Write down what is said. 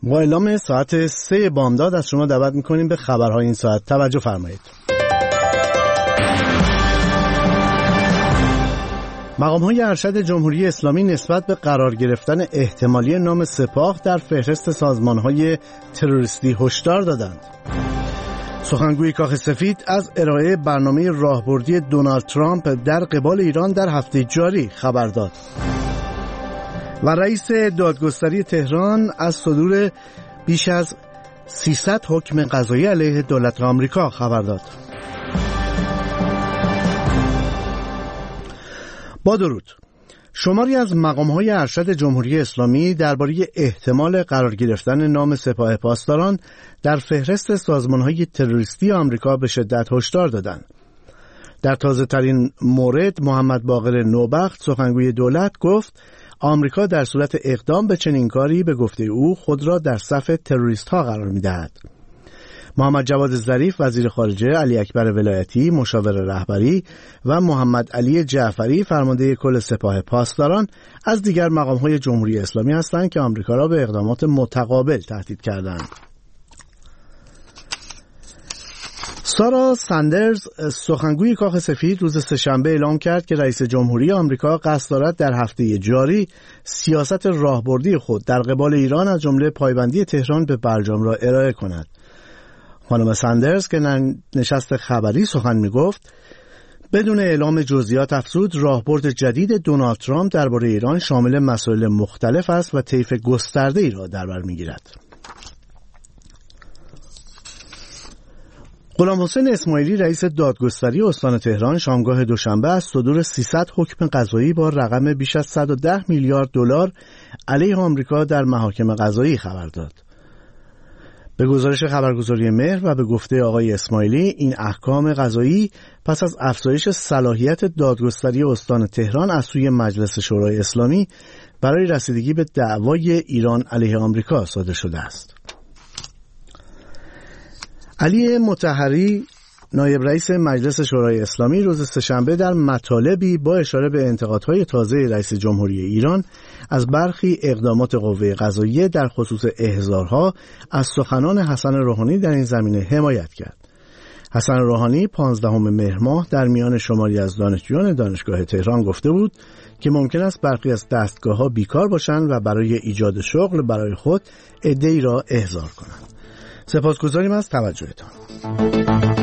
با اعلام ساعت 3 بامداد از شما دعوت میکنیم به خبرهای این ساعت. توجه فرمایید. مقام‌های ارشد جمهوری اسلامی نسبت به قرار گرفتن احتمالی نام سپاه در فهرست سازمان‌های تروریستی هشدار دادند. سخنگوی کاخ سفید از ارائه برنامه راهبردی دونالد ترامپ در قبال ایران در هفته جاری خبر داد. و رئیس دادگستری تهران از صدور بیش از 300 حکم قضایی علیه دولت آمریکا خبر داد. با درود. شماری از مقام‌های ارشد جمهوری اسلامی درباره احتمال قرار گرفتن نام سپاه پاسداران در فهرست سازمان‌های تروریستی آمریکا به شدت هشدار دادند. در تازه‌ترین مورد محمد باقر نوبخت سخنگوی دولت گفت آمریکا در صورت اقدام به چنین کاری به گفته او خود را در صف تروریست‌ها قرار می‌دهد. محمد جواد ظریف وزیر خارجه، علی اکبر ولایتی مشاور رهبری و محمد علی جعفری فرمانده کل سپاه پاسداران از دیگر مقام‌های جمهوری اسلامی هستند که آمریکا را به اقدامات متقابل تهدید کردند. سارا ساندرز سخنگوی کاخ سفید روز سه‌شنبه اعلام کرد که رئیس جمهوری آمریکا قصد دارد در هفته جاری سیاست راهبردی خود در قبال ایران از جمله پایبندی تهران به برجام را ارائه کند. خانم ساندرز که نشست خبری سخن می‌گفت بدون اعلام جزئیات افزود راهبرد جدید دونالد ترامپ درباره ایران شامل مسائل مختلف است و طیف گسترده‌ای را در بر می‌گیرد. غلام حسین اسماعیلی رئیس دادگستری استان تهران شامگاه دوشنبه از صدور 300 حکم قضایی با رقم بیش از 110 میلیارد دلار علیه آمریکا در محاکم قضایی خبر داد. به گزارش خبرگزاری مهر و به گفته آقای اسماعیلی این احکام قضایی پس از افزایش صلاحیت دادگستری استان تهران از سوی مجلس شورای اسلامی برای رسیدگی به دعوای ایران علیه آمریکا صادر شده است. علی مطهری نایب رئیس مجلس شورای اسلامی روز سه‌شنبه در مطالبی با اشاره به انتقادهای تازه رئیس جمهوری ایران از برخی اقدامات قوه قضاییه در خصوص احضارها از سخنان حسن روحانی در این زمینه حمایت کرد. حسن روحانی 15 مهر ماه در میان شماری از دانشجویان دانشگاه تهران گفته بود که ممکن است برخی از دستگاه‌ها بیکار باشند و برای ایجاد شغل برای خود عده‌ای را احضار کنند. سپاسگزاریم از توجهتان.